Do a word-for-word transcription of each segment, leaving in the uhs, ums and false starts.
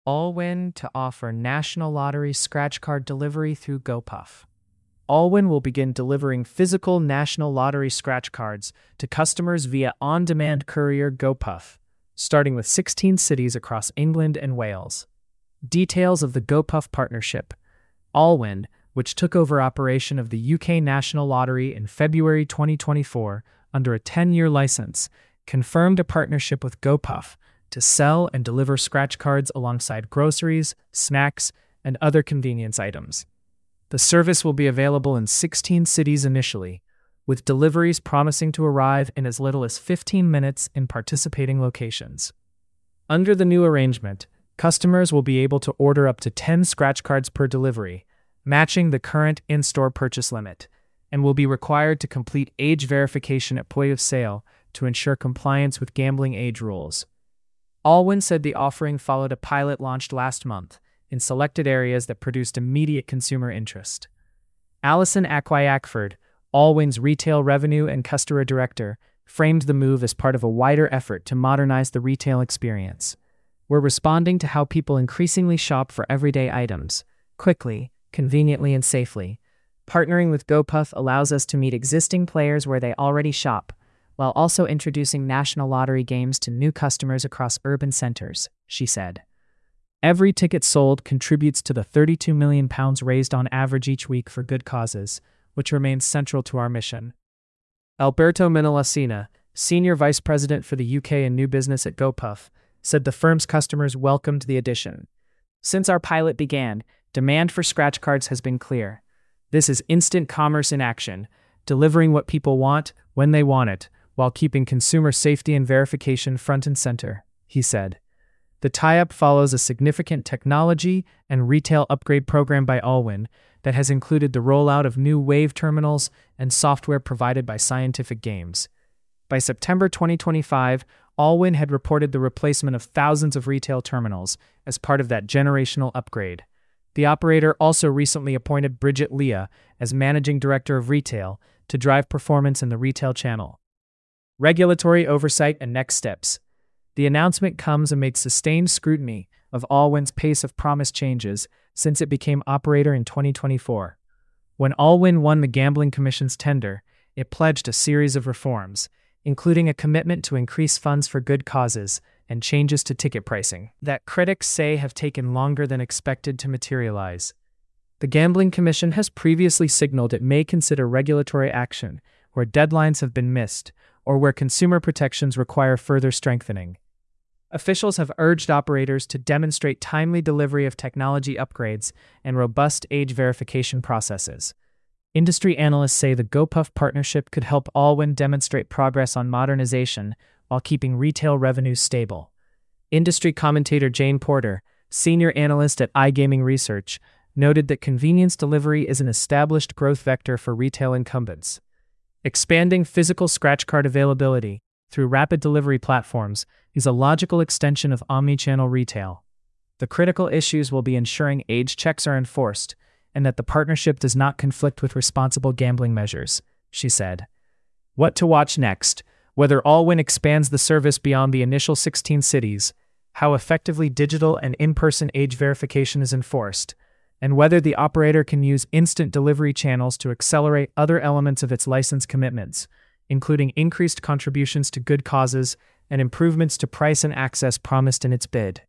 Allwyn to offer National Lottery scratch card delivery through GoPuff. Allwyn will begin delivering physical National Lottery scratch cards to customers via on-demand courier GoPuff, starting with sixteen cities across England and Wales. Details of the GoPuff partnership. Allwyn, which took over operation of the U K National Lottery in February twenty twenty-four under a ten-year license, confirmed a partnership with GoPuff to sell and deliver scratch cards alongside groceries, snacks, and other convenience items. The service will be available in sixteen cities initially, with deliveries promising to arrive in as little as fifteen minutes in participating locations. Under the new arrangement, customers will be able to order up to ten scratch cards per delivery, matching the current in-store purchase limit, and will be required to complete age verification at point of sale to ensure compliance with gambling age rules. Allwyn said the offering followed a pilot launched last month in selected areas that produced immediate consumer interest. Alison Akwai-Ackford, Allwyn's retail revenue and customer director, framed the move as part of a wider effort to modernize the retail experience. We're responding to how people increasingly shop for everyday items, quickly, conveniently, and safely. Partnering with GoPuff allows us to meet existing players where they already shop, while also introducing National Lottery games to new customers across urban centers, she said. Every ticket sold contributes to the thirty-two million pounds raised on average each week for good causes, which remains central to our mission. Alberto Minolacina, Senior Vice President for the U K and New Business at GoPuff, said the firm's customers welcomed the addition. Since our pilot began, demand for scratch cards has been clear. This is instant commerce in action, delivering what people want when they want it, while keeping consumer safety and verification front and center, he said. The tie-up follows a significant technology and retail upgrade program by Allwyn that has included the rollout of new Wave terminals and software provided by Scientific Games. By September twenty twenty-five, Allwyn had reported the replacement of thousands of retail terminals as part of that generational upgrade. The operator also recently appointed Bridget Leah as Managing Director of Retail to drive performance in the retail channel. Regulatory oversight and next steps. The announcement comes amid sustained scrutiny of Allwyn's pace of promised changes since it became operator in twenty twenty-four. When Allwyn won the Gambling Commission's tender, it pledged a series of reforms, including a commitment to increase funds for good causes and changes to ticket pricing that critics say have taken longer than expected to materialize. The Gambling Commission has previously signaled it may consider regulatory action where deadlines have been missed or where consumer protections require further strengthening. Officials have urged operators to demonstrate timely delivery of technology upgrades and robust age verification processes. Industry analysts say the GoPuff partnership could help Allwyn demonstrate progress on modernization while keeping retail revenues stable. Industry commentator Jane Porter, senior analyst at iGaming Research, noted that convenience delivery is an established growth vector for retail incumbents. Expanding physical scratch card availability through rapid delivery platforms is a logical extension of omnichannel retail. The critical issues will be ensuring age checks are enforced and that the partnership does not conflict with responsible gambling measures, she said. What to watch next? Whether Allwyn expands the service beyond the initial sixteen cities, how effectively digital and in-person age verification is enforced, and whether the operator can use instant delivery channels to accelerate other elements of its license commitments, including increased contributions to good causes and improvements to price and access promised in its bid.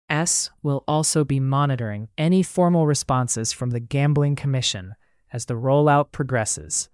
S will also be monitoring any formal responses from the Gambling Commission as the rollout progresses.